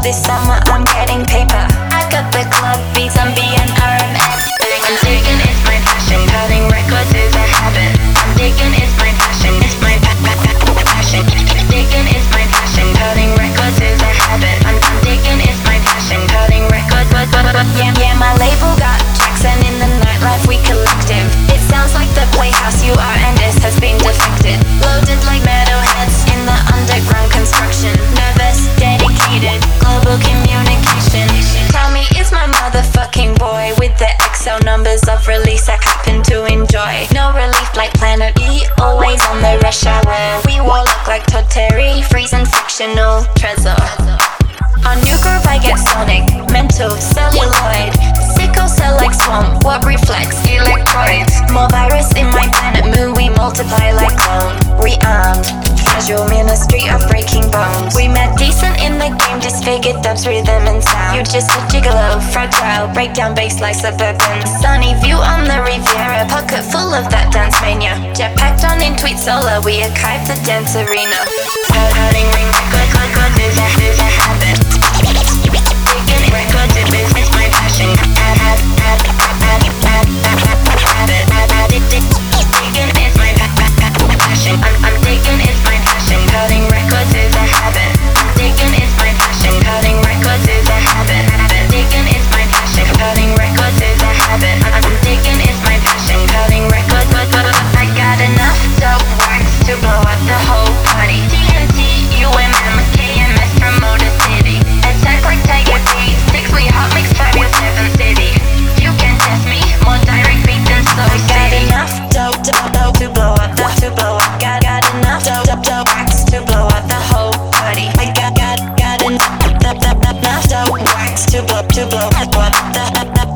this summer I'm getting paper. I got the club beats, I'm being RMX. I'm digging, it's my passion. Cutting records is a habit. I'm digging, it's my passion. It's my passion. Digging, it's my passion. Cutting records is a habit. I'm digging, it's my passion. Cutting records. Yeah, my label got Jackson in the nightlife, we collective. It sounds like the playhouse you are, and this has been defected. Loaded like metalheads in the underground construction. Nervous, dedicated, global communication. Tell me, is my motherfucking boy with the Excel numbers of release I happen to enjoy? No relief like Planet E, always on the rush hour. We all look like Todd Terry, freezing fictional treasure. On new groove I get sonic, mental, celluloid. Sickle cell like swamp, what reflects? Electroids. More virus in my planet moon, we multiply like clone. Rearmed, casual ministry of breaking bones. We met decent in the game, disfigured dubs, rhythm and sound. You just a gigolo, fragile, breakdown bass like suburban. Sunny view on the Riviera, pocket full of that dance mania. Jet packed on in tweet solar, we archive the dance arena. Hurting ring records is a habit. Digging records is my passion. Digging is my passion. I'm digging is my passion. Cutting records is a habit. I'm digging is my passion. Cutting records is a habit. Digging is my passion. Cutting records is a habit. I'm digging is my passion. Cutting records. I got enough dope words to blow up the whole party. TNT, UMM, KMS from Motor City. Attack like Tiger Beat. 6-way hot mix, Fabio 7 City. You can test me, more direct beat than Soul City. Got enough dope to blow up the got enough dope wax to blow up the whole party. I got enough dope wax to blow up the